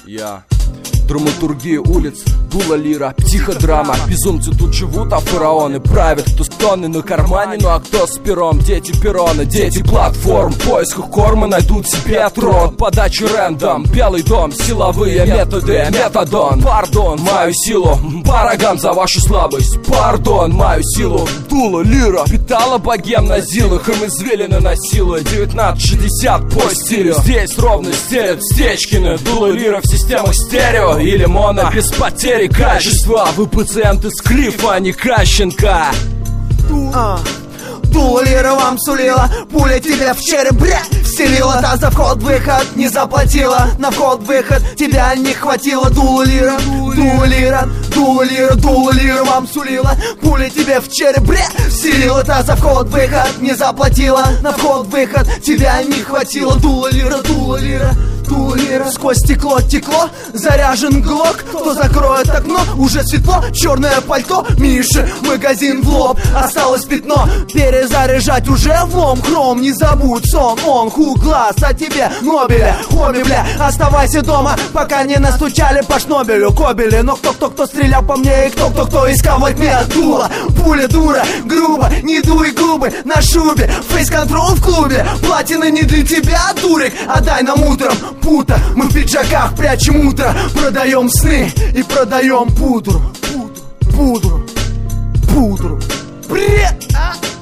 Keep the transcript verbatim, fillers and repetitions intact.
Я драматургия улиц, дула лира, психодрама. Безумцы тут живут, а фараоны правят. Кто с тонны на кармане, ну а кто с пером? Дети перрона, дети платформ. В поисках корма найдут себе трон. Подачи рэндом, белый дом, силовые методы, метадон. Пардон, мою силу, бараган за вашу слабость. Пардон, мою силу, дула лира. Питала богем на зилах, им извилины носила. девятнадцать шестьдесят по стилю. Здесь ровно стелят Стечкины. Дула лира в системах стерео или моно, без потери качества. Вы пациенты с клифа, а не Кащенко. А. Дула лира вам сулила, пуля тебе в череп, бля, вселила. Та за вход-выход не заплатила, на вход-выход тебя не хватило. Дула лира, дула лира, дула лира, дула лира вам сулила, пуля тебе в череп, бля, вселила. Та за вход-выход не заплатила, на вход-выход тебя не хватило. Дула лира, дула лира, дула лира. Сквозь стекло текло, заряжен глок. Кто закроет окно, уже светло. Черное пальто, Миша, магазин в лоб. Осталось пятно, перезаряжать уже влом. Хром, не забудь сон, он хуглаз, а тебе Нобеля, хобби, бля. Оставайся дома, пока не настучали по шнобелю кобели. Но кто-кто-кто стрелял по мне, и кто-кто-кто искал во тьме дуло. Пуля дура, грубо, не дуй губы на шубе. Фейс-контрол в клубе, платина не для тебя, дурик. Отдай нам утром пута, мы в пиджаках прячем утро. Продаем сны и продаем пудру. Пудру, пудру, пудру. Привет! А?